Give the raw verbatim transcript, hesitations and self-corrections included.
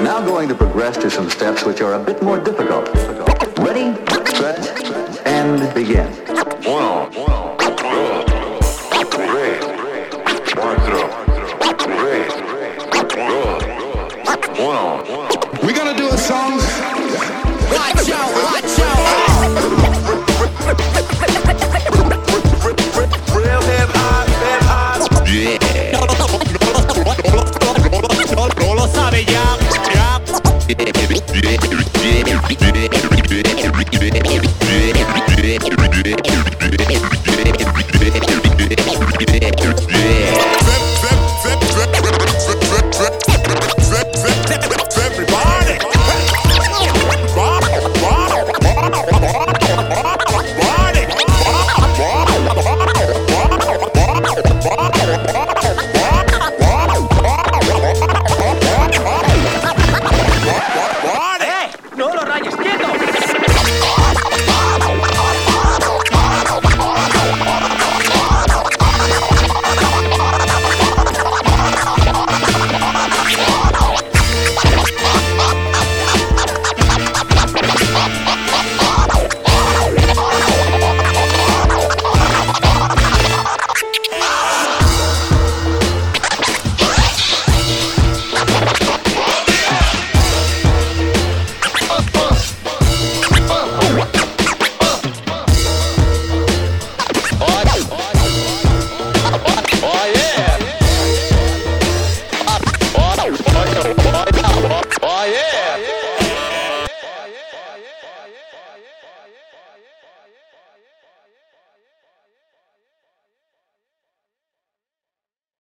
now going to progress to some steps which are a bit more difficult. Ready, set, and begin. One, one, two, three, one, two, three, one. We're gonna do a song. Watch out, watch out. Real hip hop, hip hop. Yeah. No lo sabe ya, ya.